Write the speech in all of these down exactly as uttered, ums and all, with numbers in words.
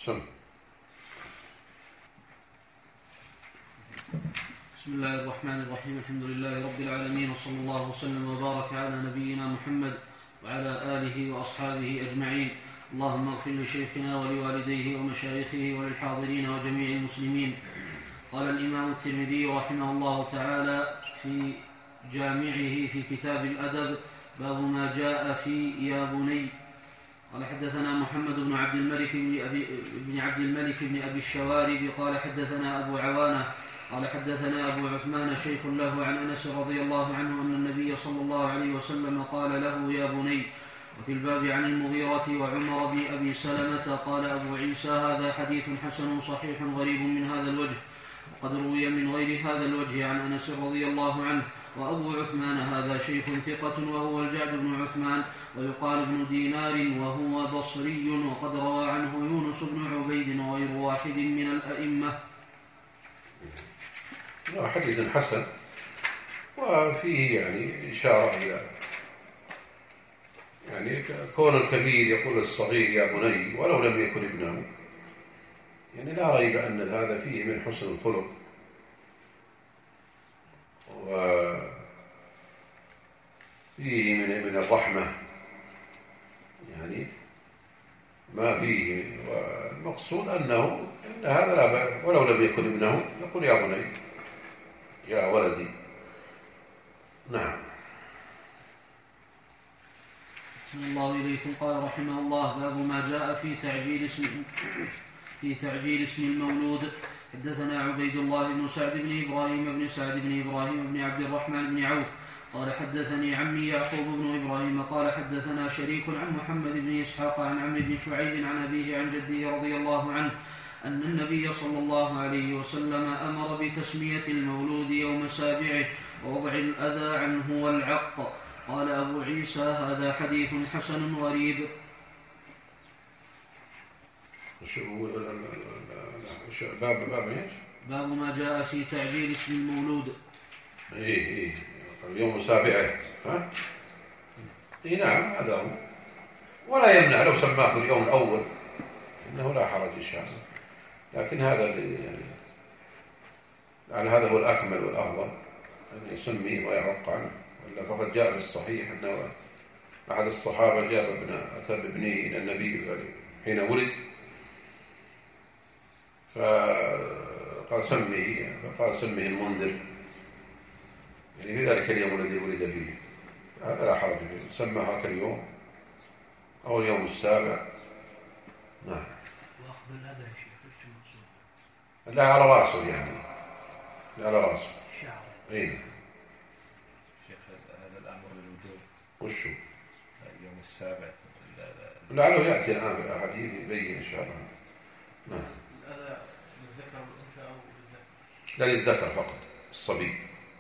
سم. بسم الله الرحمن الرحيم. الحمد لله رب العالمين، وصلى الله وسلم وبارك على نبينا محمد وعلى آله وأصحابه أجمعين. اللهم اغفر لشيخنا ولوالديه ومشايخه وللحاضرين وجميع المسلمين. قال الإمام الترمذي رحمه الله تعالى في جامعه في كتاب الأدب: باب ما جاء في يا بني. قال حدثنا محمد بن عبد الملك بن, أبي بن عبد الملك بن أبي الشوارب قال حدثنا أبو عوانة قال حدثنا أبو عثمان شيخ له عن أنس رضي الله عنه أن النبي صلى الله عليه وسلم قال له: يا بني. وفي الباب عن المغيرة وعمر بن أبي سلمة. قال أبو عيسى: هذا حديث حسن صحيح غريب من هذا الوجه، وقد روي من غير هذا الوجه عن أنس رضي الله عنه. وأبو عثمان هذا شيخ ثقة وهو الجعد بن عثمان، ويقال ابن دينار وهو بصري، وقد روى عنه يونس بن عبيد وغير واحد من الأئمة. حديث حسن، وفيه يعني إشارة إلى يعني كون الكبير يقول الصغير يا بني ولو لم يكن ابنه، يعني لا ريب أن هذا فيه من حسن الخلق وفيه من من الرحمة، يعني ما فيه. والمقصود أنه أن هذا لا بأس ولو لم يكن ابنه يقول يا بني يا ولدي. نعم. صلى الله إليكم. قال رحمه الله: باب ما جاء في تعجيل اسم في تعجيل اسم المولود. حدثنا عبيد الله بن سعد بن إبراهيم بن سعد بن إبراهيم بن عبد الرحمن بن عوف قال حدثني عمي يعقوب بن إبراهيم قال حدثنا شريك عن محمد بن إسحاق عن عمرو بن شعيب عن أبيه عن جده رضي الله عنه أن النبي صلى الله عليه وسلم أمر بتسمية المولود يوم سابعه ووضع الأذى عنه والعق. قال أبو عيسى: هذا حديث حسن غريب. باب باب ايش؟ باب ما جاء في تعجيل اسم المولود. ايه ايه اليوم السابع. ها؟ اي نعم، هذا هو. ولا يمنع لو سماه اليوم الأول، إنه لا حرج إن شاء الله، لكن هذا يعني يعني هذا هو الأكمل والأفضل أن يسميه ويعق عنه. ولا فقد جاء في الصحيح أنه أحد الصحابة جاب ابن أتى بابنه إلى النبي حين ولد، فقال سميه فقال سمه المنذر، يعني في ذلك اليوم الذي ولد فيه. هذا لا حرج فيه، سمى هذا اليوم أو اليوم السابع. نعم. وأخذ الأذى يا شيخ وش المقصود؟ لا على رأسه، يعني لا على رأسه الشعر. إيه شيخ هذا الأمر للوجوب وشو اليوم السابع لعله يأتي الآن بالأحاديث يبين إن شاء الله. نعم. الأذى للذكر والأنثى أو للذكر؟ لا للذكر فقط، الصبي.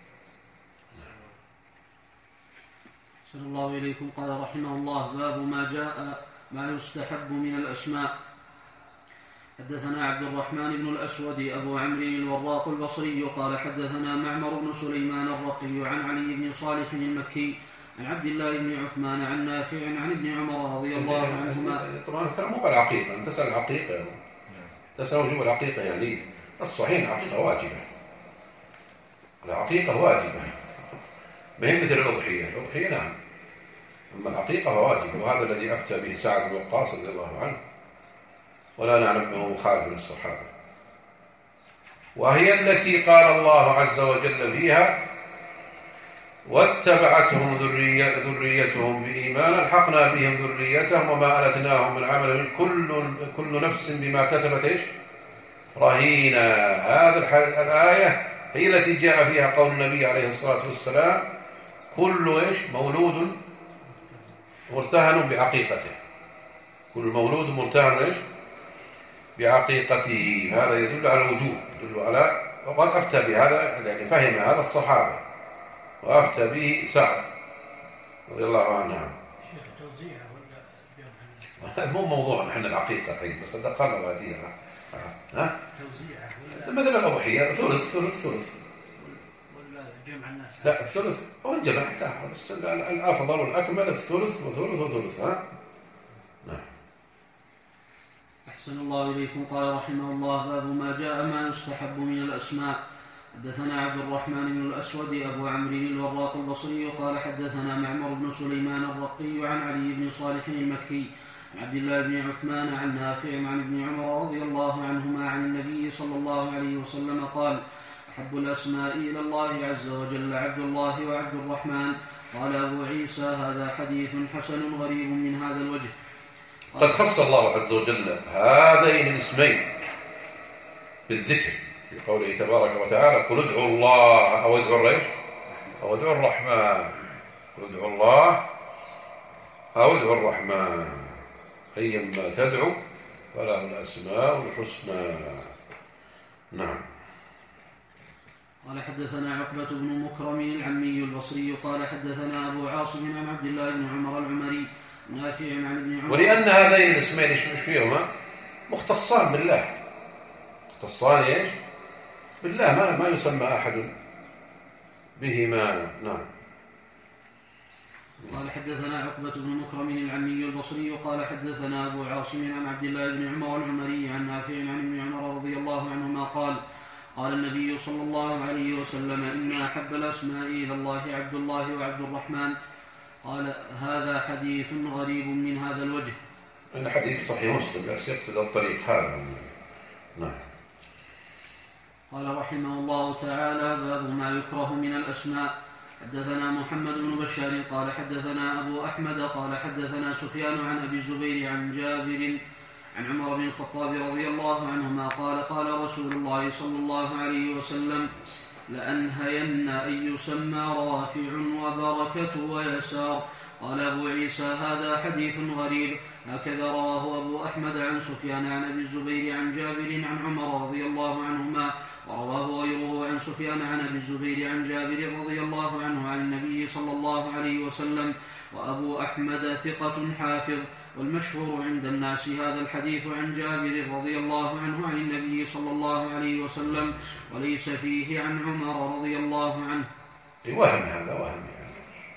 صلى الله إليكم. قال رحمه الله: باب ما جاء ما يستحب من الأسماء. حدثنا عبد الرحمن بن الأسود أبو عمرو الوراق البصري قال حدثنا معمر بن سليمان الرقي عن علي بن صالح المكي عن عبد الله بن عثمان عن نافع عن ابن عمر رضي الله عنهما. طبعا الكلام مو العقيقة، أنت تسأل العقيقة تسأل وجوب العقيقة، يعني الصحيح العقيقة واجبة، العقيقة واجبة، ما هي مثل الأضحية. الأضحية نعم، أما العقيقة واجبة، وهذا الذي أفتى به سعد بن وقاص رضي الله عنه، ولا نعلم أنه مخالف للصحابة. وهي التي قال الله عز وجل فيها: واتبعتهم ذريتهم بإيمان ألحقنا بهم ذريتهم وما ألتناهم من عمل كل كل نفس بما كسبت إيش رهينة. هذه الآية هي التي جاء فيها قول النبي عليه الصلاة والسلام: كل إيش مولود مرتهن بعقيقته، كل مولود مرتهن إيش بعقيقته. هذا يدل على الوجوب، يدل على، وقد أفتى بهذا يعني فهم هذا الصحابة وأفتى به سعد رضي الله عنه. شيخ توزيعه ولا مو موضوع نحن العقيقة الحين، بس دخلنا هذه ها توزيعه ولا مثل الأضحية ثلث ثلث ثلث ولا جمع الناس؟ لا الثلث هو الجمع تاعه، بس الأفضل والأكمل الثلث وثلث وثلث. ها نعم. أحسن الله إليكم. قال رحمه الله: باب ما جاء ما يستحب من الأسماء. حدثنا عبد الرحمن بن الأسود أبو عمرو الوراق البصري قال حدثنا معمر بن سليمان الرقي عن علي بن صالح المكي عن عبد الله بن عثمان عن نافع عن ابن عمر رضي الله عنهما عن النبي صلى الله عليه وسلم قال: أحب الأسماء إلى الله عز وجل عبد الله وعبد الرحمن. قال أبو عيسى: هذا حديث حسن غريب من هذا الوجه. قد خص الله عز وجل هذين الاسمين بالذكر في قوله تبارك وتعالى: قل ادعوا الله أو ادعوا الريش أو ادعوا الرحمن. قل ادعوا الله أو ادعوا الرحمن، أيما تدعو فله الأسماء الحسنى. نعم. قال حدثنا عقبة بن مكرم العمي البصري قال حدثنا أبو عاصم عن عبد الله بن عمر العمري نافع عن ابن عمر. ولأن هذين الاسمين ايش فيهما؟ مختصان بالله، مختصان ايش؟ بالله، ما ما يسمى أحد بهما. نعم. قال حدثنا عقبة بن مكرم العمي البصري قال حدثنا أبو عاصم عن عبد الله بن عمر العمري عن نافع عن ابن عمر رضي الله عنهما قال: قال النبي صلى الله عليه وسلم: إن أحب الأسماء إلى الله عبد الله وعبد الرحمن. قال: هذا حديث غريب من هذا الوجه. إن حديث صحيح مسلم بس يقصد الطريق هذا. نعم. قال رحمه الله تعالى: باب ما يكره من الأسماء. حدثنا محمد بن بشار قال حدثنا أبو أحمد قال حدثنا سفيان عن أبي الزبير عن جابر عن عمر بن الخطاب رضي الله عنهما قال: قال رسول الله صلى الله عليه وسلم: لأنهين أن يسمى رافع وبركة ويسار. قال أبو عيسى: هذا حديث غريب. هكذا رواه أبو أحمد عن سفيان عن أبي الزبير عن جابر عن عمر رضي الله عنهما، ورواه غيره عن سفيان عن أبي الزبير عن جابر رضي الله عنه عن النبي صلى الله عليه وسلم. وأبو أحمد ثقة حافظ، والمشهور عند الناس هذا الحديث عن جابر رضي الله عنه عن النبي صلى الله عليه وسلم، وليس فيه عن عمر رضي الله عنه. وهم هذا وهم يعني.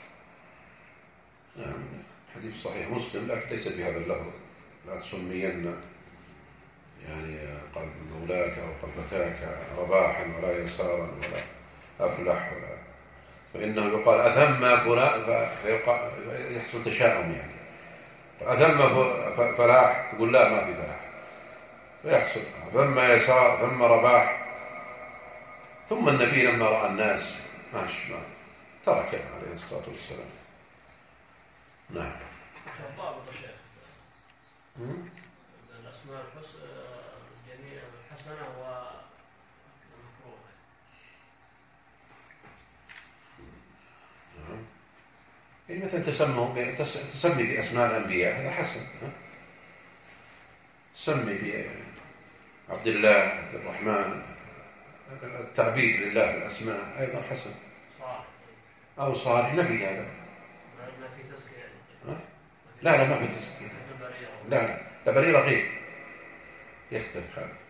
نعم. حديث صحيح مسلم لكن ليس بهذا اللفظ: لا تسمين يعني قلب مولاك أو قلبتاك رباحا ولا يسارا ولا أفلح ولا، فإنه يقال أثم فلان فيحصل تشاؤم يعني. أثم فلاح تقول لا ما في فلاح، فيحصل ثم يسار ثم رباح. ثم النبي لما رأى الناس ماشي ما ترك عليه الصلاة والسلام. نعم. وش الضابط يا شيخ؟ الأسماء الجميلة الحسنة والمكروهة. نعم. يعني مثلا تسموا تسمي بأسماء الأنبياء هذا حسن. تسمي بعبد الله عبد الرحمن، التعبيد لله بالأسماء أيضا حسن. صالح أو صالح نبي هذا. ما في تزكية يعني. لا لا ما في تزكية. لا لا لا بريرة غير يختلف هذا.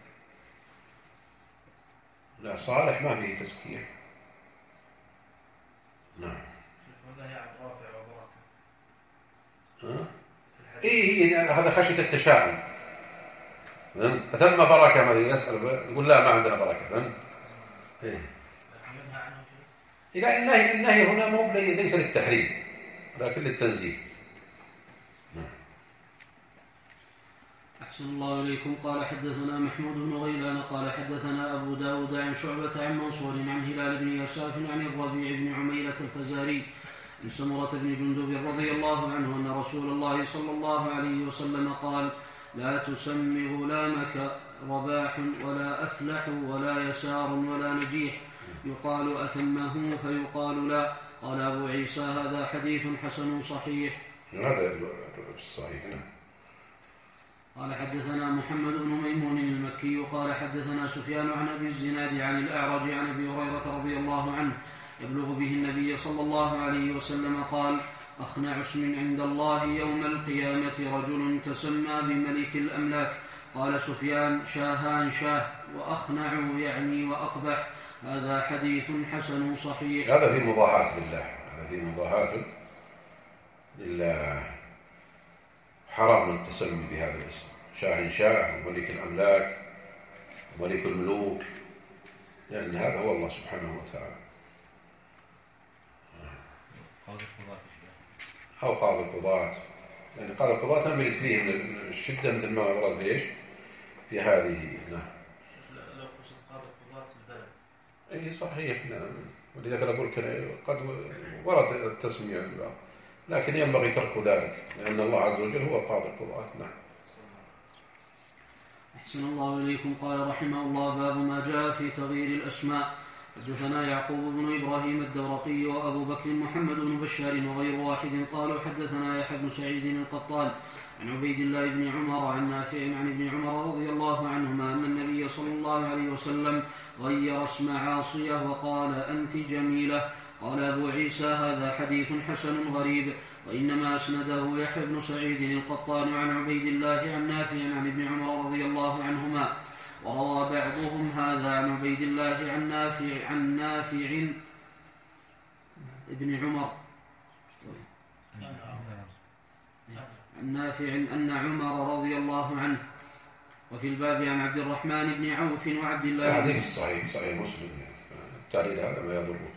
لا صالح ما فيه تزكية. نعم. هذا يعني رافع وبركة. ها؟ إيه هذا خشية التشاؤم. ثم بركة ما يسأل يقول لا ما عندنا بركة. فهمت؟ إيه. إلى النهي النهي هنا مو ليس للتحريم لكن للتنزيه. أحسن الله إليكم. قال حدثنا محمود بن غيلان قال حدثنا أبو داود عن شعبة عن منصور عن هلال بن يساف عن الربيع بن عميلة الفزاري عن سمرة بن جندب رضي الله عنه أن رسول الله صلى الله عليه وسلم قال: لا تسمي غلامك رباح ولا أفلح ولا يسار ولا نجيح، يقال أثمه فيقال لا. قال أبو عيسى: هذا حديث حسن صحيح. هذا في الصحيح. قال حدثنا محمد بن ميمون المكي قال حدثنا سفيان عن أبي الزناد عن الأعرج عن أبي هريرة رضي الله عنه يبلغ به النبي صلى الله عليه وسلم قال: أخنع اسم عند الله يوم القيامة رجل تسمى بملك الأملاك. قال سفيان: شاهان شاه، وأخنع يعني وأقبح. هذا حديث حسن صحيح. هذا في مضاهاة لله، هذا في مضاهاة لله. حرام التسمي بهذا الاسم شاهنشاه وملك الأملاك وملك الملوك، لأن هذا هو الله سبحانه وتعالى. قاضي القضاة أو قاضي القضاة، يعني قاضي القضاة نملك فيه من الشدة مثل ما ورد في إيش في هذه. نعم. لا قصد قاضي القضاة البلد. أي صحيح. نعم. ولذلك أقول قد ورد التسمية، لكن ينبغي ترك ذلك لأن الله عز وجل هو قاضي القضاة. نعم. أحسن الله إليكم. قال رحمه الله: باب ما جاء في تغيير الأسماء. حدثنا يعقوب بن إبراهيم الدورقي وأبو بكر محمد بن بشار وغير واحد قالوا حدثنا يحيى بن سعيد القطان عن عبيد الله بن عمر عن نافع عن ابن عمر رضي الله عنهما أن النبي صلى الله عليه وسلم غير اسم عاصية وقال: أنت جميلة. قال أبو عيسى: هذا حديث حسن غريب، وإنما أسنده يحيى بن سعيد القطان عن عبيد الله عن نافع عن ابن عمر رضي الله عنهما، وروى بعضهم هذا عن عبيد الله عن نافع عن نافع ابن عمر عن نافع أن عمر رضي الله عنه. وفي الباب عن عبد الرحمن بن عوف وعبد الله. حديث صحيح صحيح مسلم، التعليل هذا ما يضره،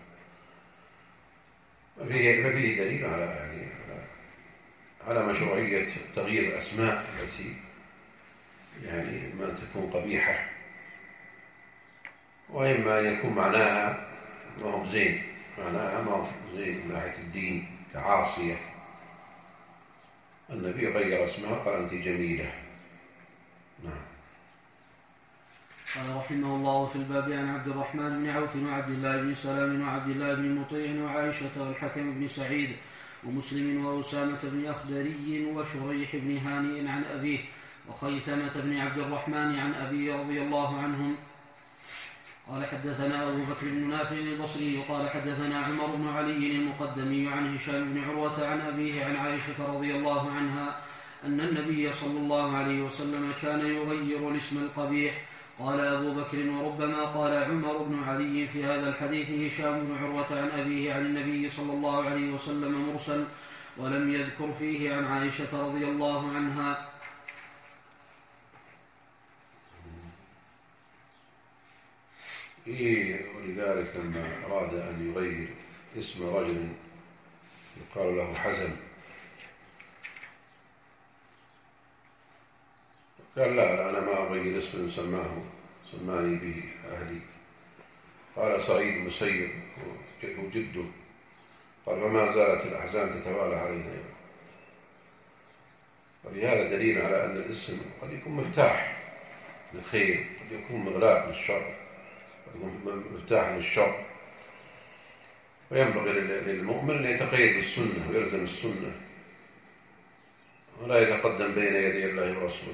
ففيه ففيه دليل على يعني على مشروعية تغيير الأسماء التي يعني ما تكون قبيحة، وإما أن يكون معناها ما هو زين، معناها ما هو زين من ناحية الدين كعاصية. النبي غير اسمها قال: أنت جميلة. نعم. قال رحمه الله: في الباب عن عبد الرحمن بن عوف وعبد الله بن سلام وعبد الله بن مطيع وعائشة والحكم بن سعيد ومسلم وأسامة بن أخدري وشريح بن هانئ عن أبيه وخيثمة بن عبد الرحمن عن أبي رضي الله عنهم. قال حدثنا أبو بكر بن نافع البصري قال حدثنا عمر بن علي المقدمي عن هشام بن عروة عن أبيه عن عائشة رضي الله عنها أن النبي صلى الله عليه وسلم كان يغير الاسم القبيح. قال أبو بكر: وربما قال عمر بن علي في هذا الحديث هشام بن عروة عن أبيه عن النبي صلى الله عليه وسلم مرسل، ولم يذكر فيه عن عائشة رضي الله عنها. إيه، ولذلك لما أراد أن يغير اسم رجل يقال له حزم قال: لا أنا ما أغير اسم سماه سماني به أهلي. قال سعيد المسيب وجده قال: فما زالت الأحزان تتوالى علينا. ولهذا دليل على أن الاسم قد يكون مفتاح للخير، قد يكون مغلاق للشر، قد يكون مفتاح للشر، وينبغي للمؤمن أن يتقيد بالسنة ويلزم السنة ولا يتقدم بين يدي الله ورسوله.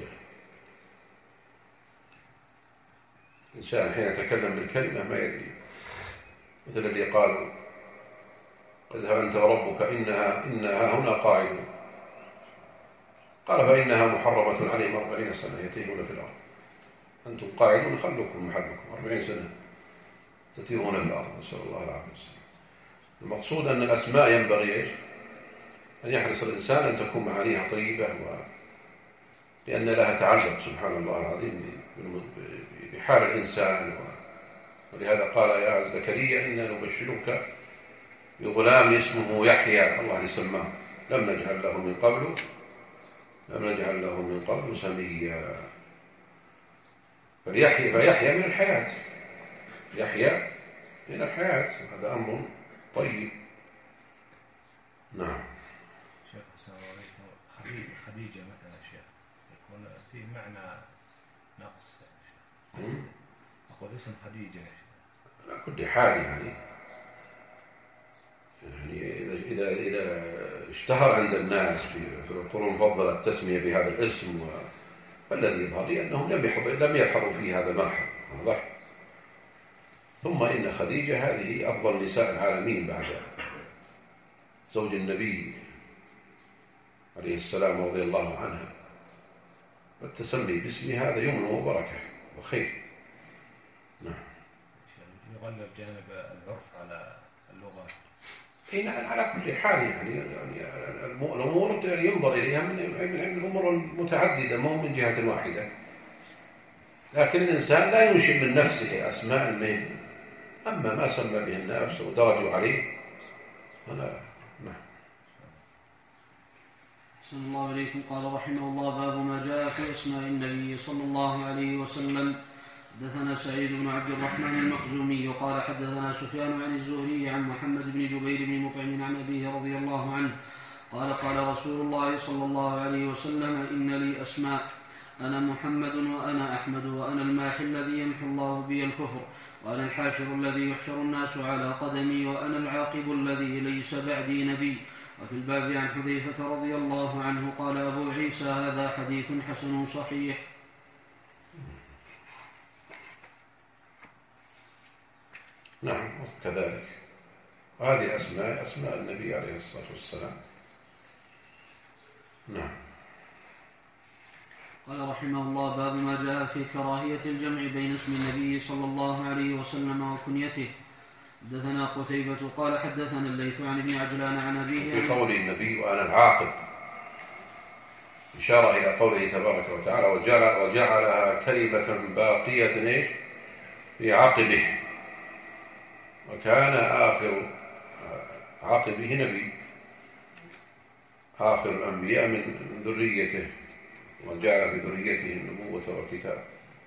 الإنسان حين يتكلم بالكلمة ما يدري، مثل الذي قال: اذهب أنت وربك إنها, إنها هنا قاعدة. قال: فإنها محرمة عليهم أربعين سنة يتيهون في الأرض. أنتم قاعدون خلوكم محلكم أربعين سنة تتيهون في الأرض، نسأل الله العافية والسلام. المقصود أن الأسماء ينبغي إيش؟ أن يحرص الإنسان أن تكون معانيها طيبة، و... لأن لها تعلق سبحان الله العظيم بحال الإنسان. و... ولهذا قال: يا زكريا إنا نبشرك بغلام اسمه يحيى. الله يسماه، لم نجعل له من قبل لم نجعل له من قبل سميا. فيحيى فيحيى من الحياة، يحيى من الحياة، هذا أمر طيب. نعم. شيخ السلام عليكم. خديجة خديجة مثلا شيخ يكون فيه معنى نقص يا شيخ. أقول اسم خديجة يا شيخ على كل حال يعني يعني إذا إذا اشتهر عند الناس في القرون المفضلة التسمية بهذا الاسم، فالذي يظهر لي أنهم لم لم يلحظوا فيه هذا الملحظ. واضح. ثم إن خديجة هذه أفضل نساء العالمين بعد زوج النبي عليه السلام رضي الله عنها، والتسمي باسم هذا يمن وبركة وخير. نعم. يغلب جانب العرف على اللغة. إيه على كل حال يعني, يعني الأمور ينظر إليها من الأمور المتعددة مو من جهة واحدة. لكن الإنسان لا ينشئ من نفسه أسماء المين، أما ما سمى به الناس ودرجوا عليه أنا نعم. صلى الله عليكم. قال رحمه الله: باب ما جاء في أسماء النبي صلى الله عليه وسلم. حدثنا سعيد بن عبد الرحمن المخزومي قال حدثنا سفيان عن الزهري عن محمد بن جبير بن مطعم عن أبيه رضي الله عنه قال قال رسول الله صلى الله عليه وسلم: إن لي أسماء، أنا محمد وأنا أحمد وأنا الماحي الذي يمحو الله بي الكفر وأنا الحاشر الذي يحشر الناس على قدمي وأنا العاقب الذي ليس بعدي نبي. وفي الباب عن حذيفة رضي الله عنه قال أبو عيسى: هذا حديث حسن صحيح. نعم كذلك. هذه أسماء أسماء النبي عليه الصلاة والسلام. نعم. قال رحمه الله: باب ما جاء في كراهية الجمع بين اسم النبي صلى الله عليه وسلم وكنيته. حدثنا قتيبة قال حدثنا الليث عن ابن عجلان عن أبيه في قول النبي وأنا العاقب إشارة إلى قوله تبارك وتعالى: وجعل وجعلها كلمة باقية في عقبه، وكان آخر عقبه نبي، آخر الأنبياء من ذريته، وجعل في ذريته النبوة والكتاب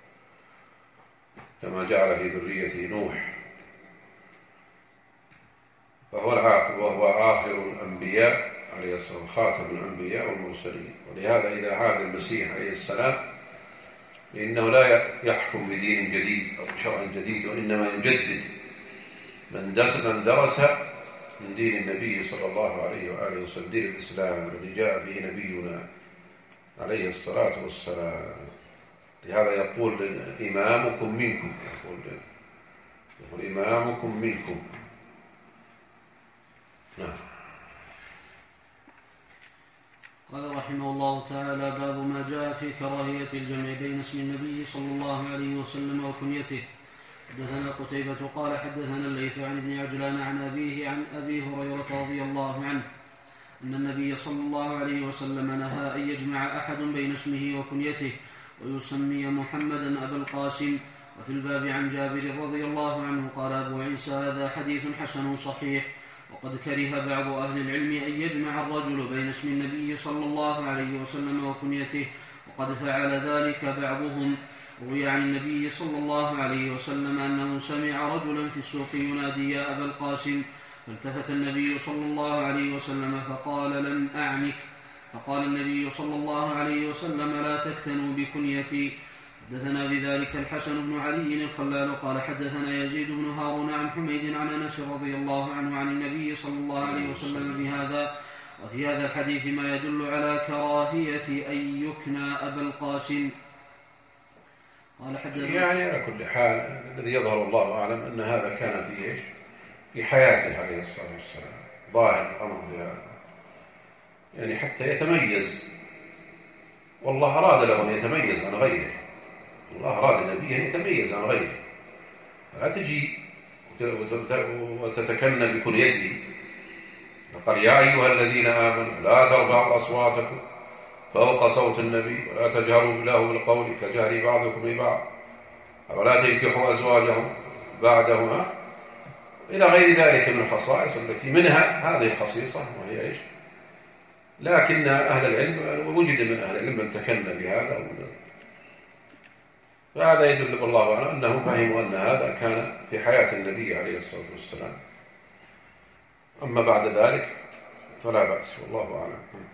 كما جعل في ذريته نوح، فهو العاقب وهو آخر الأنبياء عليه السلام، خاتم الأنبياء والمرسلين. ولهذا إذا عاد المسيح عليه السلام إنه لا يحكم بدين جديد أو شرع جديد، وإنما يجدد من درس من درس من دين النبي صلى الله عليه وآله وسلم، دين الإسلام الذي جاء به نبينا عليه الصلاة والسلام. لهذا يقول إمامكم منكم، يقول, يقول إمامكم منكم. نعم. قال رحمه الله تعالى: باب ما جاء في كراهية الجمع بين اسم النبي صلى الله عليه وسلم وكنيته. حدثنا قتيبة قال حدثنا الليث عن ابن عجلان عن أبيه عن أبي هريرة رضي الله عنه أن النبي صلى الله عليه وسلم نهى أن يجمع أحد بين اسمه وكنيته ويسمي محمدا أبا القاسم. وفي الباب عن جابر رضي الله عنه قال أبو عيسى: هذا حديث حسن صحيح. وقد كره بعض أهل العلم أن يجمع الرجل بين اسم النبي صلى الله عليه وسلم وكنيته، وقد فعل ذلك بعضهم. روي عن النبي صلى الله عليه وسلم أنه سمع رجلا في السوق ينادي: يا أبا القاسم، فالتفت النبي صلى الله عليه وسلم فقال: لم أعنك. فقال النبي صلى الله عليه وسلم: لا تكتنوا بكنيتي. حدثنا بذلك الحسن بن علي الخلال قال حدثنا يزيد بن هارون عن حميد عن أنس رضي الله عنه عن النبي صلى الله عليه وسلم بهذا. وفي هذا الحديث ما يدل على كراهية أن يكنى أبا القاسم. قال حدثنا يعني على كل حال الذي يظهر الله أعلم أن هذا كان في إيش؟ في حياته عليه الصلاة والسلام، ظاهر الأمر بهذا، يعني حتى يتميز، والله أراد له أن يتميز عن غيره. الله أراد النبي أن يتميز عن غيره، لا تجي وتتكنى بكنيته. فقال: يا أيها الذين آمنوا لا ترفعوا أصواتكم فوق صوت النبي ولا تجهروا له بالقول كجهر بعضكم لبعض ولا تنكحوا أزواجهم بعدهما، إلى غير ذلك من الخصائص التي منها هذه الخصيصة وهي إيش؟ لكن أهل العلم وجد من أهل العلم من تكنى بهذا، فهذا يدل بالله على أنهم فهموا أن هذا كان في حياة النبي عليه الصلاة والسلام. أما بعد ذلك فلا بأس، والله أعلم.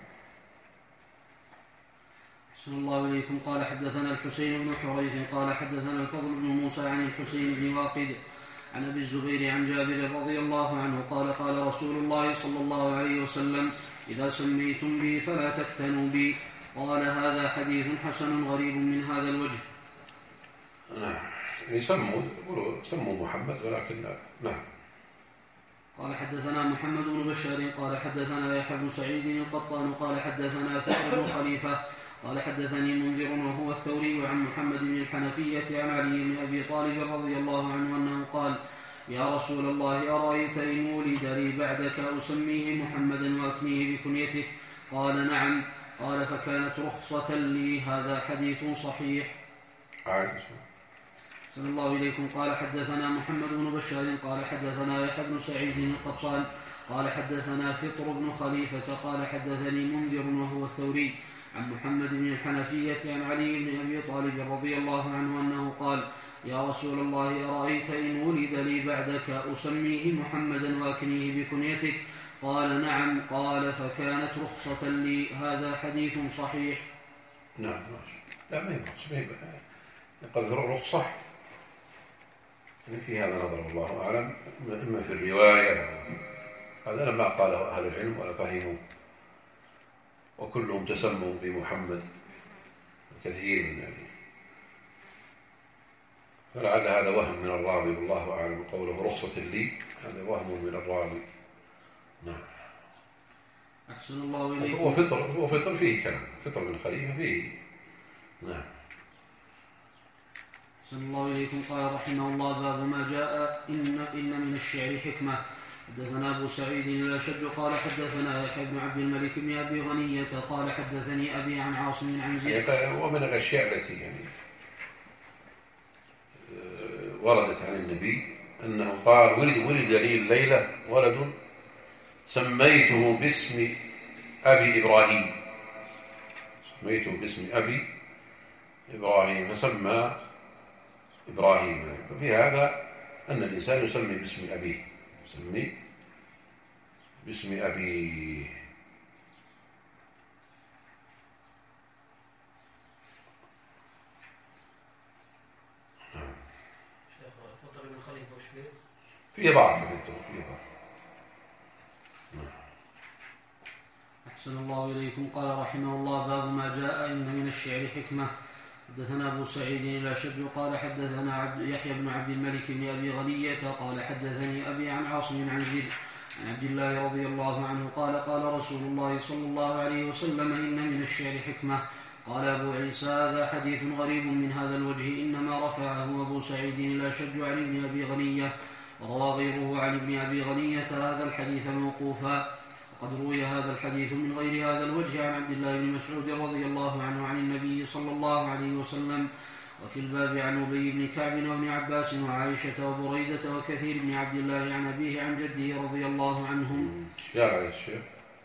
أحسن الله إليكم. قال حدثنا الحسين بن حريث قال حدثنا الفضل بن موسى عن الحسين بن واقد عن أبي الزبير عن جابر رضي الله عنه قال قال رسول الله صلى الله عليه وسلم: إذا سميتم بي فلا تكتنوا بي. قال: هذا حديث حسن غريب من هذا الوجه. نعم، يسموا يقولوا سموا محمد ولكن نعم. قال حدثنا محمد بن بشار قال حدثنا يحيى بن سعيد القطان قال حدثنا فخر بن خليفة قال حدثني منذر وهو الثوري عن محمد بن الحنفية عن علي بن أبي طالب رضي الله عنه أنه قال: يا رسول الله أرأيت إن ولد لي بعدك أسميه محمدا وأكنيه بكنيتك؟ قال نعم. قال فكانت رخصة لي. هذا حديث صحيح. صلى الله إليكم. قال حدثنا محمد بن بشار قال حدثنا يحيى بن سعيد القطان قال حدثنا فطر بن خليفة قال حدثني منذر وهو الثوري عن محمد بن الحنفية عن علي بن أبي طالب رضي الله عنه أنه قال يا رسول الله أرأيت إن ولد لي بعدك أسميه محمدا وأكنيه بكنيتك؟ قال نعم. قال فكانت رخصة لي. هذا حديث صحيح. نعم. لا ما هي قد رخصة يعني في هذا نظر الله أعلم، إما في الرواية هذا لما قاله أهل العلم ولا فهموا، وكلهم تسموا بمحمد كثير من يعني، فلعل هذا وهم من الراوي والله أعلم. قوله رخصة لي هذا وهم من الراوي. نعم. أحسن الله إليكم. وفطر وفطر فيه كلام، فطر من خليفة فيه. نعم. أحسن الله إليكم. قال رحمه الله باب ما جاء إن إن من الشعر حكمة. حدثنا أبو سعيد الأشج قال حدثنا يحيى بن عبد الملك بن أبي غنية قال حدثني أبي عن عاصم عن زيد. ومن الأشياء التي يعني وردت عن النبي أنه قال ولد ولد لي الليلة ولد سميته باسم أبي إبراهيم، سميته باسم أبي إبراهيم فسمى إبراهيم. ففي هذا أن الإنسان يسمي باسم أبيه، يسمي باسم أبيه. شيخ فطر بن خليفة وش فيه؟ فيه ضعف، فيه ضعف. أحسن الله إليكم. قال رحمه الله باب ما جاء إن من الشعر حكمة. حدثنا أبو سعيد الأشج قال حدثنا عبد يحيى بن عبد الملك بن أبي غنية قال حدثني أبي عن عاصم عن زيد عن عبد الله رضي الله عنه قال قال رسول الله صلى الله عليه وسلم إن من الشعر حكمة. قال أبو عيسى هذا حديث غريب من هذا الوجه، إنما رفعه أبو سعيد الأشج عن ابن أبي غنية، وروى غيره عن ابن أبي غنية هذا الحديث موقوفا. وقد روي هذا الحديث من غير هذا الوجه عن عبد الله بن مسعود رضي الله عنه عن النبي صلى الله عليه وسلم، وفي الباب عن أبي بن كعب وابن عباس وعائشة وبريدة وكثير بن عبد الله عن أبيه عن جده رضي الله عنهم. يا على الشيخ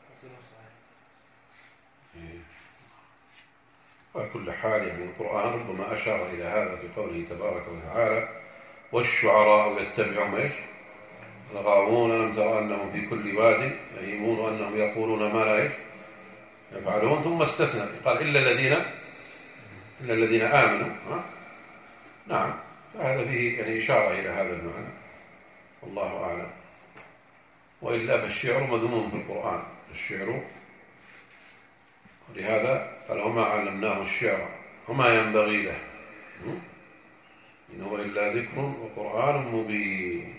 على كل حال يعني القرآن ربما أشار إلى هذا بقوله تبارك وتعالى والشعراء يتبعهم ايش؟ الغاوون لم ترى أنهم في كل واد يهيمون أنهم يقولون ما لا يفعلون، ثم استثنى قال إلا الذين إلا الذين آمنوا. ها؟ نعم. فهذا فيه يعني إشارة إلى هذا المعنى والله أعلم. وإلا فالشعر مذموم في القرآن، الشعر، ولهذا قال وما علمناه الشعر وما ينبغي له إن هو إلا ذكر وقرآن مبين.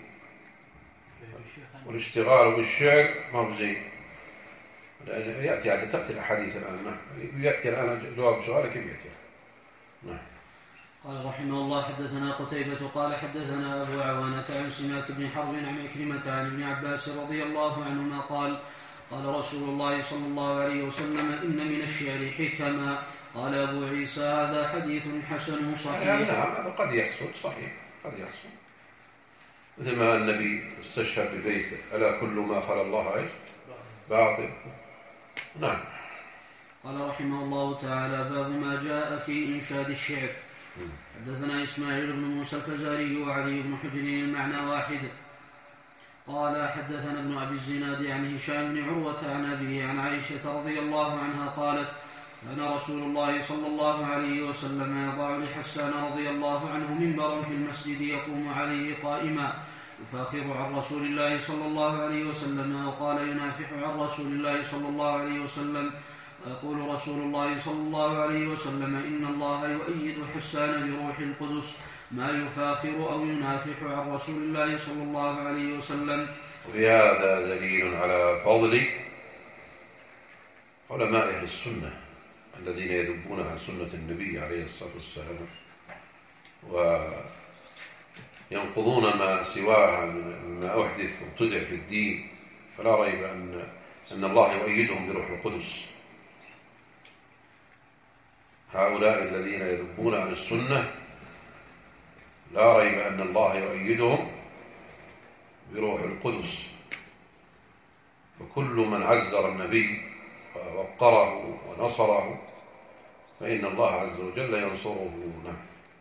والاشتغال بالشعر مبزي، يأتي عادة تأتي الأحاديث الآن. يأتي الآن جواب سؤالك كيف يأتي. نعم. قال رحمه الله حدثنا قتيبة قال حدثنا أبو عوانة عن سماك بن حرب عن عكرمة عن ابن عباس رضي الله عنهما قال قال رسول الله صلى الله عليه وسلم إن من الشعر حكما. قال أبو عيسى هذا حديث حسن صحيح. نعم هذا قد يحصل، صحيح قد يحصل، مثل ما النبي استشهد ببيته ألا كل ما خلا الله ايش باطل. نعم. قال رحمه الله تعالى باب ما جاء في إنشاد الشعر. حدثنا إسماعيل بن موسى الفزاري وعلي بن حجر المعنى واحد. قال حدثنا ابن أبي الزناد عن هشام بن عروة عن أبيه عن عائشة رضي الله عنها قالت كان رسول الله صلى الله عليه وسلم يضع لحسان رضي الله عنه منبرا في المسجد يقوم عليه قائما يفاخر عن رسول الله صلى الله عليه وسلم، وقال ينافح عن رسول الله صلى الله عليه وسلم، ويقول رسول الله صلى الله عليه وسلم إن الله يؤيد حسان بروح القدس ما يفاخر أو ينافح عن رسول الله صلى الله عليه وسلم. وفي هذا دليل على فضل علماء أهل السنة الذين يذبون عن سنة النبي عليه الصلاة والسلام ينقضون ما سواها مما أحدث وابتدع في الدين، فلا ريب أن أن الله يؤيدهم بروح القدس. هؤلاء الذين يذبون عن السنة لا ريب أن الله يؤيدهم بروح القدس، فكل من عزر النبي ووقره ونصره فإن الله عز وجل ينصره. نعم.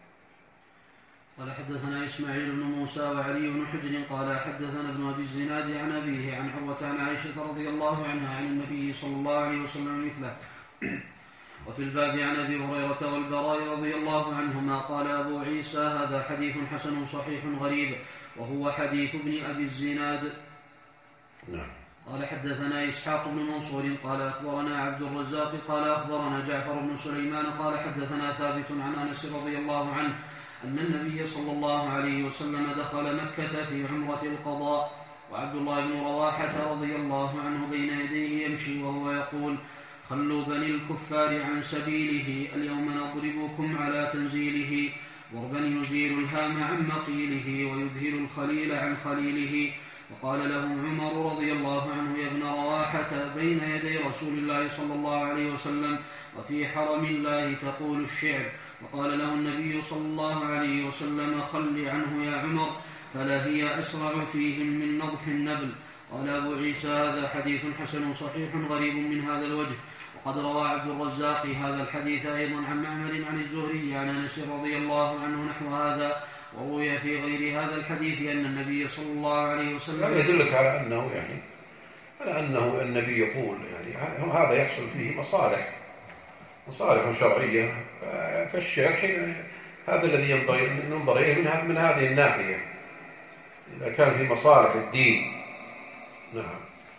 قال حدثنا إسماعيل بن موسى وعلي بن حجر قال حدثنا ابن أبي الزناد عن أبيه عن عروة عن عائشة رضي الله عنها عن النبي صلى الله عليه وسلم مثله. وفي الباب عن أبي هريرة والبراء رضي الله عنهما. قال أبو عيسى هذا حديث حسن صحيح غريب وهو حديث ابن أبي الزناد. نعم. قال حدثنا إسحاق بن منصور قال أخبرنا عبد الرزاق قال أخبرنا جعفر بن سليمان قال حدثنا ثابت عن أنس رضي الله عنه أن النبي صلى الله عليه وسلم دخل مكة في عمرة القضاء وعبد الله بن رواحة رضي الله عنه بين يديه يمشي وهو يقول خلوا بني الكفار عن سبيله اليوم نضربكم على تنزيله ضربا يزيل الهام عن مقيله ويذهل الخليل عن خليله. وقال له عمر رضي الله عنه يا ابن رواحة بين يدي رسول الله صلى الله عليه وسلم وفي حرم الله تقول الشعر. وقال له النبي صلى الله عليه وسلم خل عنه يا عمر فلا هي أسرع فيهم من نضح النبل. قال أبو عيسى هذا حديث حسن صحيح غريب من هذا الوجه. وقد روى عبد الرزاق هذا الحديث أيضا عن معمر عن الزهري عن أنس رضي الله عنه نحو هذا. وروي في غير هذا الحديث أن النبي صلى الله عليه وسلم هذا يدلك على أنه يعني على أنه النبي يقول يعني هذا يحصل فيه مصالح مصالح شرعية، فالشعر حين هذا الذي ينبغي أن ننظر إليه من, من هذه الناحية إذا كان في مصالح الدين. نعم.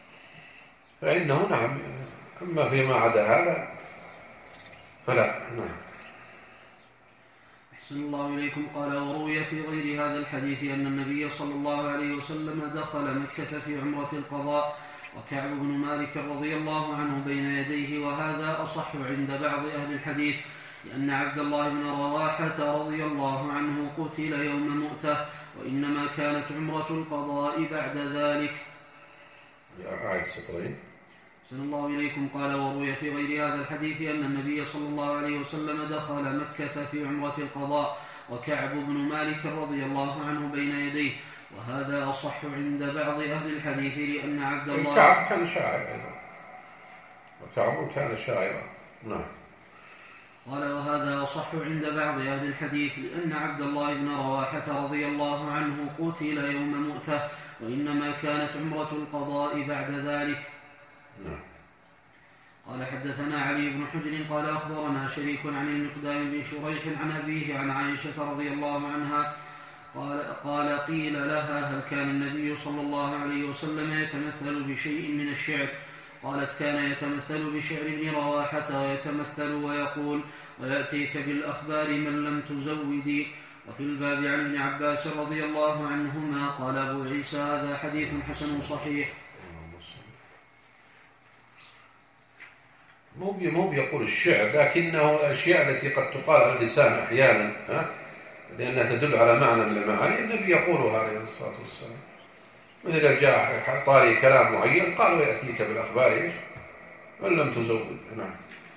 فإنه نعم، أما فيما عدا هذا فلا. نعم. أحسن الله إليكم. قال وروي في غير هذا الحديث أن النبي صلى الله عليه وسلم دخل مكة في عمرة القضاء وكعب بن مالك رضي الله عنه بين يديه، وهذا أصح عند بعض أهل الحديث لأن عبد الله بن رواحة رضي الله عنه قتل يوم مؤتة وإنما كانت عمرة القضاء بعد ذلك. أعد سطرين. أحسن الله إليكم. قال وروي في غير هذا الحديث أن النبي صلى الله عليه وسلم دخل مكة في عمرة القضاء وكعب بن مالك رضي الله عنه بين يديه، وهذا أصح عند بعض أهل الحديث لأن عبد الله كعب كان شاعر أيضا، وكعب كان شاعرا. نعم. قال وهذا أصح عند بعض أهل الحديث لأن عبد الله بن رواحة رضي الله عنه قتل يوم مؤتة وإنما كانت عمرة القضاء بعد ذلك. نعم. قال حدثنا علي بن حجر قال أخبرنا شريك عن المقدام بن شريح عن أبيه عن عائشة رضي الله عنها قال, قال قيل لها هل كان النبي صلى الله عليه وسلم يتمثل بشيء من الشعر؟ قالت كان يتمثل بشعر ابن رواحة ويتمثل ويقول ويأتيك بالأخبار من لم تزودي. وفي الباب عن ابن عباس رضي الله عنهما. قال أبو عيسى هذا حديث حسن صحيح. مو بيقول الشعر، لكنه الأشياء التي قد تقال على اللسان أحيانا ها؟ لأنها تدل على معنى من المعاني النبي يقولها عليه الصلاة والسلام. مثل جاء طاري كلام معين قال ويأتيك بالأخبار من لم تزود. نعم.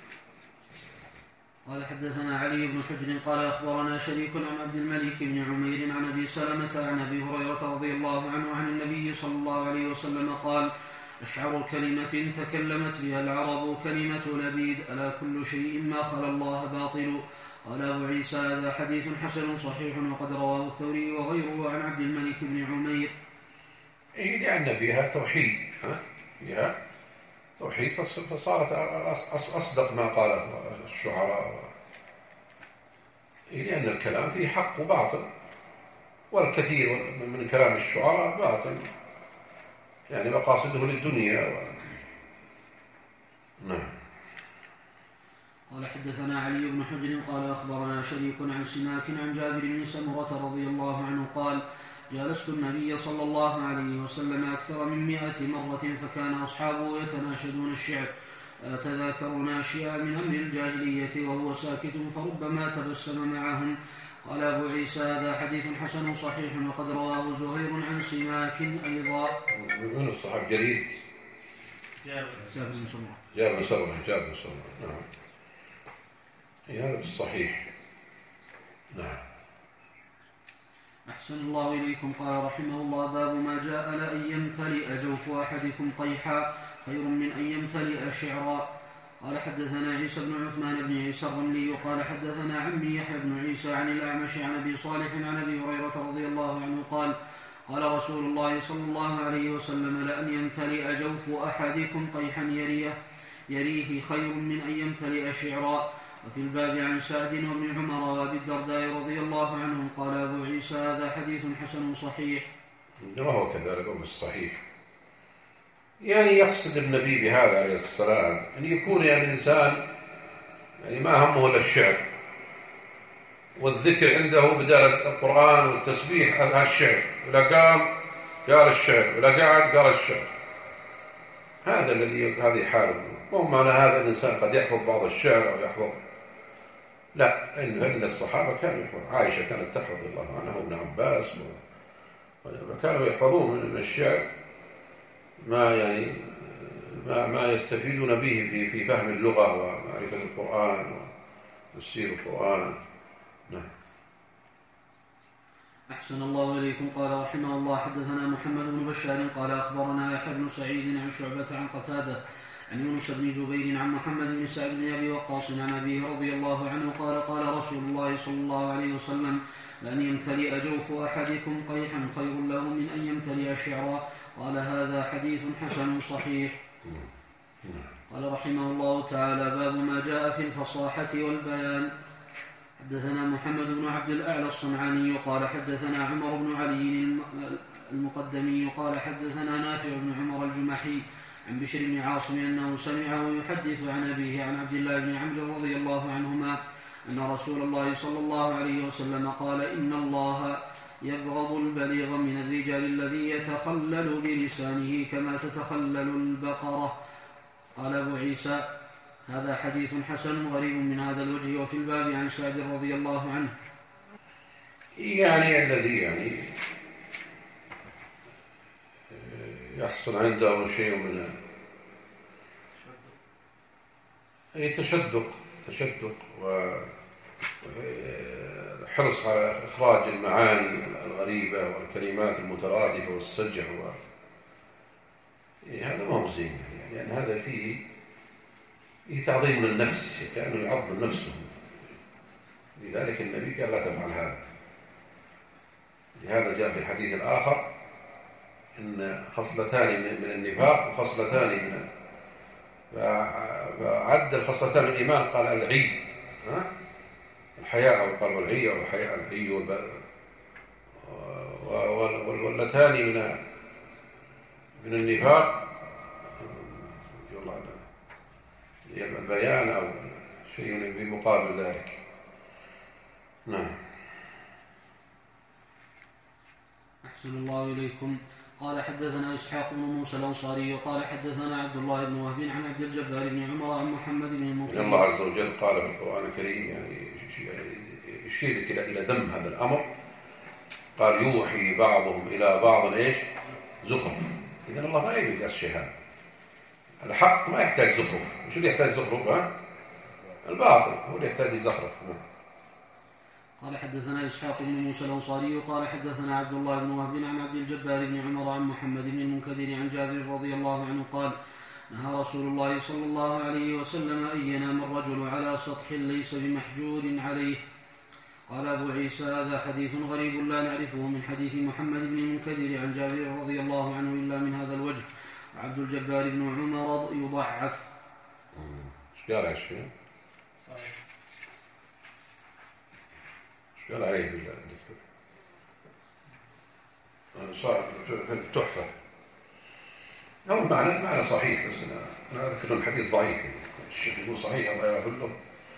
قال حدثنا علي بن حجر قال أخبرنا شريك عن عبد الملك بن عمير عن أبي سلمة عن أبي هريرة رضي الله عنه عن النبي صلى الله عليه وسلم قال أشعر كلمة تكلمت بها العرب كلمة لبيد ألا كل شيء ما خلا الله باطل. قال أبو عيسى هذا حديث حسن صحيح وقد رواه الثوري وغيره عن عبد الملك بن عمير. إيه لأن فيها توحيد، ها؟ فيها توحيد فصارت أصدق ما قاله الشعراء. إيه لأن الكلام فيه حق وباطل، والكثير من كلام الشعراء باطل، يعني مقاصده للدنيا و... نعم. قال حدثنا علي بن حجر قال أخبرنا شريك عن سماك عن جابر بن سمرة رضي الله عنه قال جالست النبي صلى الله عليه وسلم أكثر من مئة مرة فكان أصحابه يتناشدون الشعر يتذاكرون أشياء من أمر الجاهلية وهو ساكت فربما تبسم معهم. قال أبو عيسى هذا حديث حسن صحيح وقد رواه زهير عن سماك أيضا. من الصحابي جرير؟ جابر بن سمرة. جابر بن سمرة جابر بن سمرة نعم. هذا بالصحيح. نعم. أحسن الله إليكم. قال رحمه الله باب ما جاء لأن يمتلئ جوف أحدكم قيحا خير من أن يمتلئ شعرا. قال حدثنا عيسى بن عثمان بن عيسى الرملي وقال حدثنا عمي يحيى بن عيسى عن الأعمش عن أبي صالح عن أبي هريرة رضي الله عنه قال قال رسول الله صلى الله عليه وسلم لأن يمتلئ جوف أحدكم قيحا يريه, يريه خير من أن يمتلئ شعرا. وفي الباب عن سعد وابن عمر وابي الدرداء رضي الله عنهم. قال أبو عيسى هذا حديث حسن صحيح. وهو كذلك بالصحيح. يعني يقصد النبي بهذا عليه السلام أن يكون يعني الإنسان يعني ما همه إلا الشعر والذكر عنده بدالة القرآن والتسبيح هذا الشعر، إذا قام قال الشعر، إذا قعد قال الشعر. هذا الذي هذه حاله. مو معنى هذا الإنسان قد يحفظ بعض الشعر أو يحفظ، لا، إن الصحابة كانوا يحفظون. عائشة كانت تحفظ الله عنها وابن عباس وكانوا يحفظون من الشعر ما يعني ما ما يستفيدون به في في فهم اللغة ومعرفة القرآن وتفسير القرآن. نعم. أحسن الله إليكم. قال رحمه الله حدثنا محمد بن بشار قال أخبرنا يحيى بن سعيد عن شعبة عن قتادة عن يونس بن جبير عن محمد بن سعد بن أبي وقاص عن أبيه رضي الله عنه قال قال رسول الله صلى الله عليه وسلم لأن يمتلئ جوف أحدكم قيحا خير له من أن يمتلئ شعرا. قال هذا حديث حسن صحيح. قال رحمه الله تعالى باب ما جاء في الفصاحة والبيان. حدثنا محمد بن عبد الأعلى الصنعاني قال حدثنا عمر بن علي المقدمي قال حدثنا نافع بن عمر الجمحي عن بشر بن عاصم أنه سمعه يحدث عن أبيه عن عبد الله بن عمرو رضي الله عنهما أن رسول الله صلى الله عليه وسلم قال إن الله يبغض البليغ من الرجال الذي يتخلل بلسانه كما تتخلل البقرة. قال أبو عيسى هذا حديث حسن غريب من هذا الوجه. وفي الباب عن سعد رضي الله عنه. يعني الذي يعني يحصل عنده شيء من أي تشدق تشدق وحرص على إخراج المعاني الغريبة والكلمات المترادفة والسجع و... يعني هذا ما هو زين، يعني, يعني هذا فيه فيه تعظيم للنفس، كأنه يعظم نفسه. لذلك النبي قال لا تفعل هذا. لهذا جاء في الحديث الآخر إن خصلتان من النفاق وخصلتان من فعد الخصلتان من الإيمان قال العي، ها؟ الحياء أو قال والعي أو الحياء العي واللتان من من النفاق البيان أو شيء بمقابل ذلك. نعم. أحسن الله إليكم. قال حدثنا إسحاق بن موسى الأنصاري قال حدثنا عبد الله بن وهب عن عبد الجبار بن عمر عن محمد بن المنكدر. الله عز وجل قال في القرآن الكريم يعني يشير إلى إلى ذم هذا الأمر، قال يوحي بعضهم إلى بعض إيش؟ زخرف. إذن الله ما يبي الشيء هذا. الحق ما يحتاج زخرف. وش اللي يحتاج زخرف؟ ها؟ الباطل هو اللي يحتاج زخرف. قال حدثنا إسحاق بن موسى الأنصاري قال حدثنا عبد الله بن وهب عن عبد الجبار بن عمر عن محمد بن المنكدر عن جابر رضي الله عنه قال نهى رسول الله صلى الله عليه وسلم أن ينام الرجل على سطح ليس بمحجور عليه. قال أبو عيسى هذا حديث غريب لا نعرفه من حديث محمد بن المنكدر عن جابر رضي الله عنه إلا من هذا الوجه. وعبد الجبار بن عمر يضعف. ايش قال هالشيء؟ قال عليه الدكتور صار في التحفة. هو معنى معنى صحيح، بس أنا أنا أذكر الحديث ضعيف. الشيخ يقول صحيح الله يغفر له،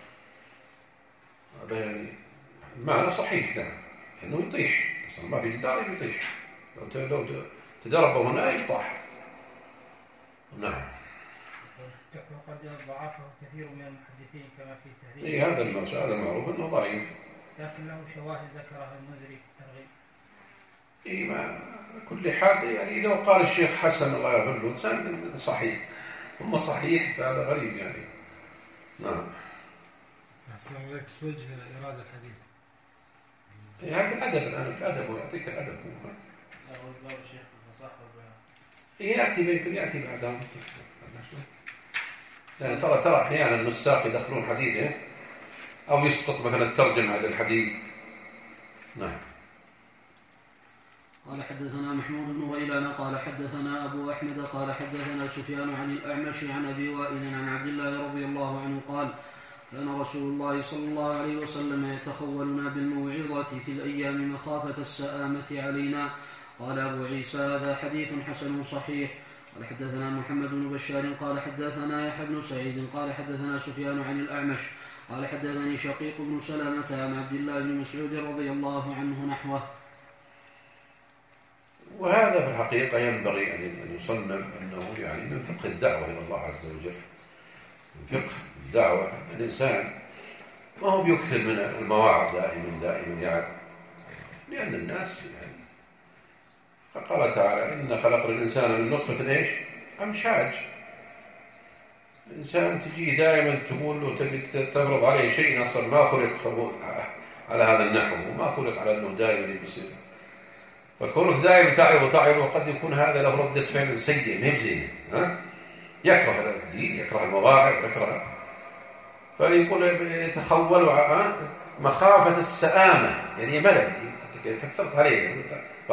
هذا يعني معنى صحيح. نعم إنه يطيح، أصلا ما في جدار يطيح، لو لو تدرب هنا يطاح. نعم. وقد ضعفه كثير من المحدثين كما في تهذيب. إيه هذا المعروف، هذا المعروف إنه ضعيف. لكن له شواهد ذكرها المنذري في الترغيب. إيه ما كل حال يعني لو قال الشيخ حسن الله يغفر له إنسان صحيح، ثم صحيح فهذا غريب يعني. نعم. السلام عليكم. وجه إيراد الحديث. يعني هذا الأدب الآن في الأدب ويعطيك الأدب. باب الشيخ الفصاحة والبيان. يأتي بيكون يأتي بعدهم. يعني ترى ترى أحيانا النساق يدخلون حديثه أو يسقط مثلا الترجمة هذا الحديث. نعم. قال حدثنا محمود بن غيلان قال حدثنا أبو أحمد قال حدثنا سفيان عن الأعمش عن أبي وائل عن عبد الله رضي الله عنه قال كان رسول الله صلى الله عليه وسلم يتخولنا بالموعظة في الأيام مخافة السآمة علينا. قال أبو عيسى هذا حديث حسن صحيح. قال حدثنا محمد بن بشار قال حدثنا يحيى بن سعيد قال حدثنا سفيان عن الأعمش قال حدثني شقيق بن سلمة عن عبد الله بن مسعود رضي الله عنه نحوه. وهذا في الحقيقة ينبغي أن يصنف أنه يعني من فقه الدعوة إلى الله عز وجل. من فقه الدعوة الإنسان ما هو بيكثر من المواعظ دائما دائما يعني، لأن الناس يعني فقال تعالى إن خلق الإنسان من نطفة إيش؟ أمشاج. الإنسان تجي دائما تقول له تبي تفرض عليه شيء أصلا ما خلق على هذا النحو وما خلق على أنه دائما يبصر. فكونك دائما تعرض وتعرض وقد يكون هذا له ردة فعل سيء مهم زين، ها؟ يكره الدين، يكره المواعظ، يكره، فيقول يتخول مخافة السآمة يعني ملل كثرت عليه.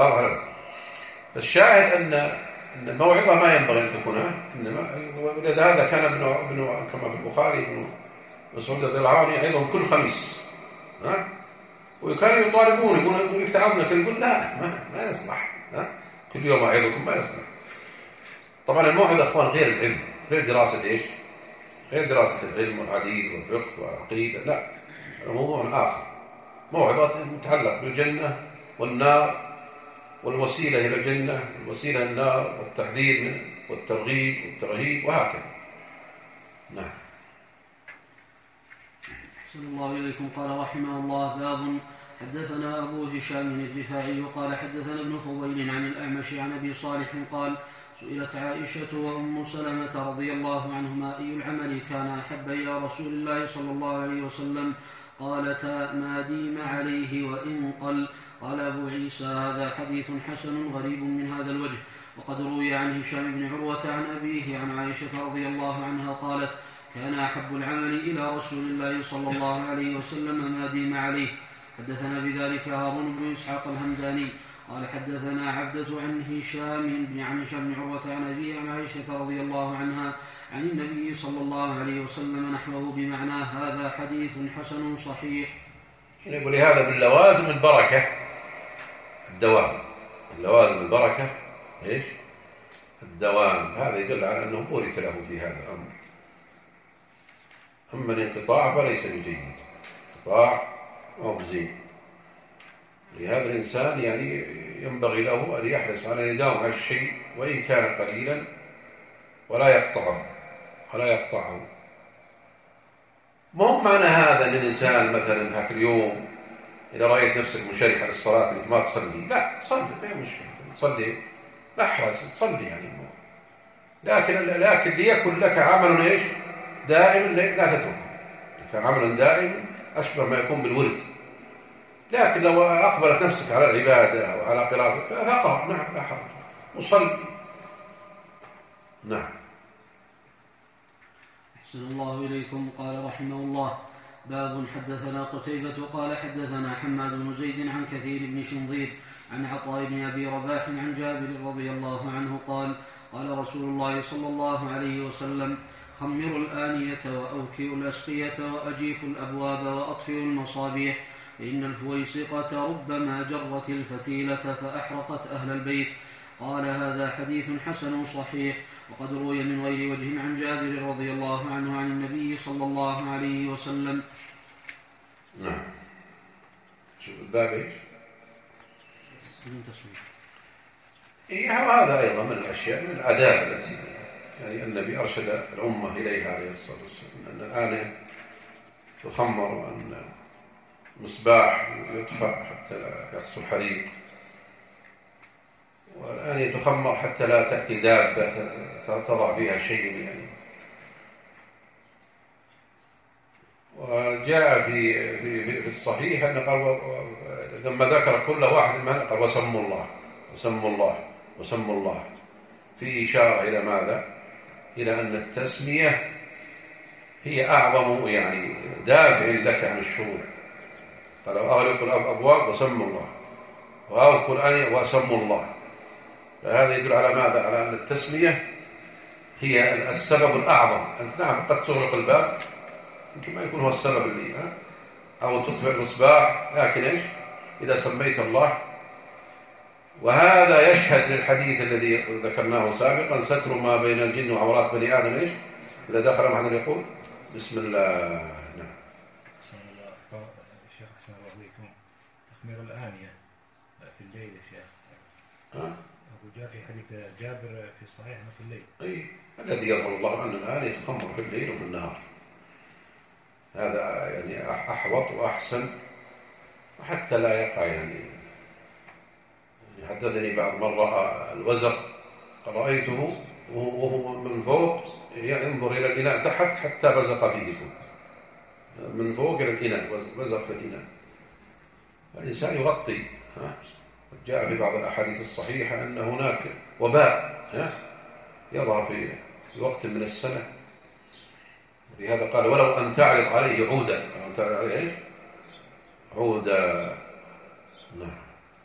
فالشاهد أن أن الموعظة ما ينبغي أن تكون، إنما هذا كان ابن ابن كما في البخاري ابن مسعود رضي الله عنه يعظهم كل خميس، ها؟ وكانوا يطالبون يقولون يتعظنا، كل يقول لا ما, ما يصلح، ها؟ كل يوم أعظكم ما يصلح. طبعا الموعظة أخوان غير العلم، غير دراسة إيش؟ غير دراسة العلم والحديث والفقه والعقيدة، لا، موضوع آخر. موعظة متعلق بالجنة والنار والوسيلة إلى الجنة والوسيلة إلى النار والتحذير منه والترغيب والترهيب وهكذا. نعم. أحسن الله إليكم. قال رحمه الله باب حدثنا أبو هشام الرفاعي قال حدثنا ابن فضيل عن الأعمش عن أبي صالح قال سئلت عائشة وأم سلمة رضي الله عنهما أي العمل كان أحب إلى رسول الله صلى الله عليه وسلم قالتا ما ديم عليه وإن قل. قال أبو عيسى هذا حديث حسن غريب من هذا الوجه. وقد روي عن هشام بن عروة عن أبيه عن عائشة رضي الله عنها قالت كان أحب العمل إلى رسول الله صلى الله عليه وسلم ما ديم عليه. حدثنا بذلك هارون بن إسحاق الهمداني قال حدثنا عبدة عن هشام بن عن هشام بن عروة عن أبيه عن عائشة رضي الله عنها عن النبي صلى الله عليه وسلم نحوه بمعنى هذا حديث حسن صحيح. يقول هذا باللوازم البركة الدوام، اللوازم البركة إيش؟ الدوام. هذا يدل على أنه بورك له في هذا الأمر. أما الانقطاع فليس بجيد، انقطاع أو بزين. لهذا الإنسان يعني ينبغي له أن يحرص على أن يداوم على الشيء وإن كان قليلا ولا يقطعه ولا يقطعه. ما هو معنى هذا أن الإنسان مثلا هاك اليوم إذا رأيت نفسك منشرح على الصلاة أنك ما تصلي، لا صلي، ما مشكلة تصلي، لا حرج تصلي يعني. لكن لكن ليكن لك عمل إيش؟ دائما لا تتركه، لك عملا دائما أشبه ما يكون بالورد. لكن لو أقبلت نفسك على العبادة أو على قراءة فاقرأ، نعم لا حرج، وصل. نعم. أحسن الله إليكم. قال رحمه الله باب حدثنا قتيبة قال حدثنا حماد بن زيد عن كثير بن شنظير عن عطاء بن أبي رباح عن جابر رضي الله عنه قال قال رسول الله صلى الله عليه وسلم خمروا الآنية وأوكئوا الأسقية وأجيفوا الأبواب وأطفئوا المصابيح فإن الفويسقة ربما جرت الفتيلة فأحرقت أهل البيت. قال هذا حديث حسن صحيح. وقد روي من غير وجه عن جابر رضي الله عنه عن النبي صلى الله عليه وسلم. نعم. شوف الباب ايش؟ بدون تسويق. إيه هذا أيضا من الأشياء من الآداب التي يعني النبي أرشد الأمة إليها عليه الصلاة والسلام، أن الآن تخمر وأن مصباح يدفع حتى لا يحصل حريق، والآن يتخمر حتى لا تأتي دابة تضع فيها شيء يعني. وجاء في في في الصحيح أن قال لما ذكر كل واحد منها قال وسموا الله وسموا الله وسموا الله، في إشارة إلى ماذا؟ إلى أن التسمية هي أعظم يعني دافع لك عن الشرور. قال أغلقوا الأبواب وسموا الله، وأو القرآن وسموا الله. فهذا يدل على ماذا؟ على أن التسمية هي السبب الأعظم. أنت نعم قد تغلق الباب يمكن ما يكون هو السبب اللي ها؟ أو تطفئ المصباح، لكن إيش؟ إذا سميت الله. وهذا يشهد للحديث الذي ذكرناه سابقا: ستر ما بين الجن وعورات بني آدم إيش؟ إذا دخل محمد يقول بسم الله. نعم. الشيخ حسن الله عليكم، تخمير الآنية في الليل يا شيخ. ها؟ أبو جاء في حديث جابر في الصحيح في الليل. أي الذي يظهر الله أن الآنية تخمر في الليل وفي النهار. هذا يعني أحوط وأحسن، وحتى لا يقع يعني. حدثني بعض من رأى الوزق رأيته وهو من فوق ينظر إلى الإناء تحت حتى بزق فيه، من فوق إلى الإناء بزق في الإناء. الإنسان يغطي. جاء في بعض الأحاديث الصحيحة أن هناك وباء يظهر في وقت من السنة، لهذا قال ولو أن تعرض عليه عودا. أن تعرض عليه إيش؟ عودا. نعم.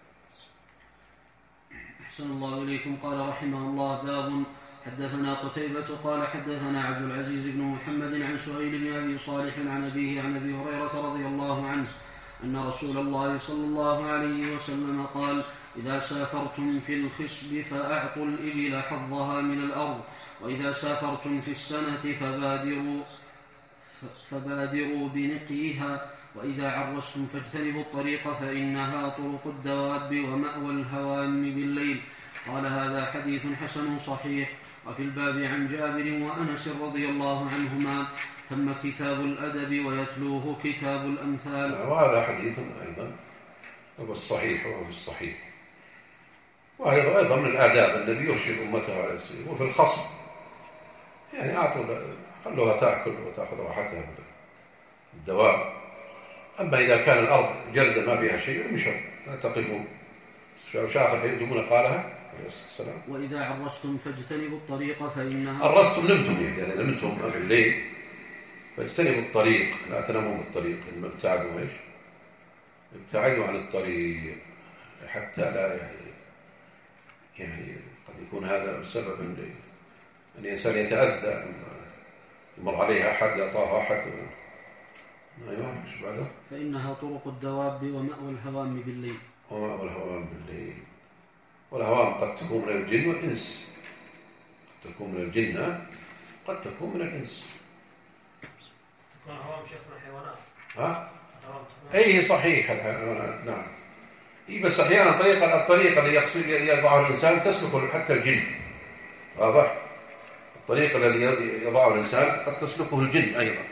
أحسن الله إليكم. قال رحمه الله: باب. حدثنا قتيبة قال حدثنا عبد العزيز بن محمد عن سهيل بن أبي صالح عن أبيه عن أبي هريرة رضي الله عنه أن رسول الله صلى الله عليه وسلم قال: إذا سافرتم في الخصب فأعطوا الإبل حظها من الأرض، وإذا سافرتم في السنة فبادروا فبادروا بنقيها، وإذا عرستم فاجتنبوا الطريق فإنها طرق الدواب ومأوى الهوام بالليل. قال: هذا حديث حسن صحيح. وفي الباب عن جابر وأنس رضي الله عنهما تم كتاب الأدب ويتلوه كتاب الأمثال. وهذا حديث أيضا هو الصحيح وهو في الصحيح، وهذا أيضا من الآداب الذي يرشد أمته على السير. وفي الخصم يعني أعطوا خلوها تأكل وتأخذ راحتها بالدواب. أما إذا كان الأرض جلد ما بها شيء مشوا لا تقفوا. شاخر ينتمون قالها عليه السلام: وإذا عرستم فاجتنبوا الطريق فإنها. عرستم نمتم يعني نمتم في الليل فاجتنبوا الطريق، لا تناموا بالطريق. لما ابتعدوا ايش؟ ابتعدوا عن الطريق حتى لا يعني, يعني قد يكون هذا السبب ان الإنسان يتأذى يمر عليه أحد يطاه أحد. أيوة مش بعده؟ فإنها طرق الدواب ومأوى الهوام بالليل. ومأوى الهوام بالليل. والهوام قد تكون من الجن والإنس، قد تكون من الجن قد تكون من الإنس. تكون هوام شيخنا حيوانات. ها؟ أي صحيح الحيوانات. نعم. إيه بس أحيانا طريقة الطريقة اللي يقصد يضعها الإنسان تسلك حتى الجن. واضح؟ الطريق الذي يضعه الإنسان قد تسلكه الجن أيضا.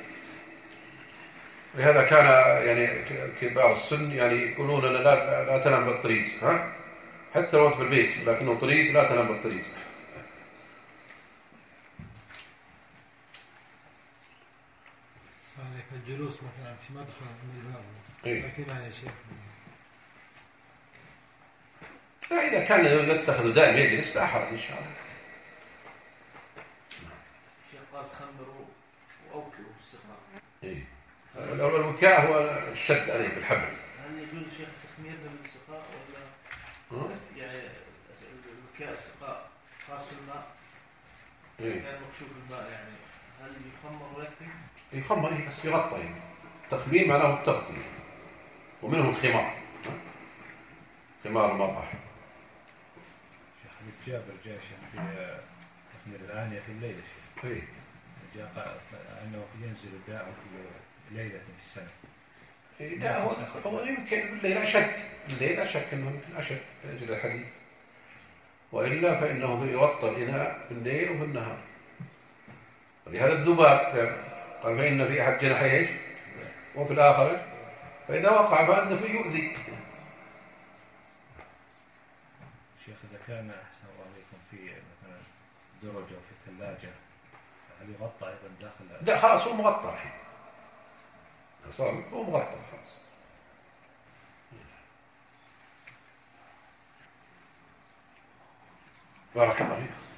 لهذا كان يعني كبار السن يعني يقولون لا لا تنام بالطريق، ها؟ حتى لو في البيت لكنه طريق لا تنام بالطريق. صحيح. الجلوس مثلا في مدخل من الباب. إيه؟ لكن يا شيخ لا إذا كان يتخذ دائما يجلس لا حرج إن شاء الله. شيخ قال تخمروا وأوكلوا السقاء. إيه. الوكاء هو الشد عليه بالحبل. هل يجوز شيخ تخمير بالسقاء ولا يعني الوكاء السقاء خاص بالماء؟ إيه؟ كان مكشوف الماء يعني هل يخمر ويكفي؟ يخمر إيه بس يغطى يعني. التخمير معناه التغطية، ومنه الخمار، خمار المطرح. حديث جابر جاء في تخمير الآنية في الليل. إيه؟ جاء أنه ينزل الداء في ليلة في السنة. إيه لا هو هو يمكن بالليل أشد، الليل أشك أنه يمكن أشد أجل الحديث، وإلا فإنه يغطى الإناء في الليل وفي النهار. ولهذا الذباب قال فإن في أحد جناحيه وفي الآخر فإذا وقع فإنه يؤذي. شيخ إذا كان أحسن الله عليكم في مثلا درج أو في الثلاجة هل يغطى أيضا داخل؟ لا خلاص هو مغطى الحين، صار هو مغطى خلاص. بارك الله فيك.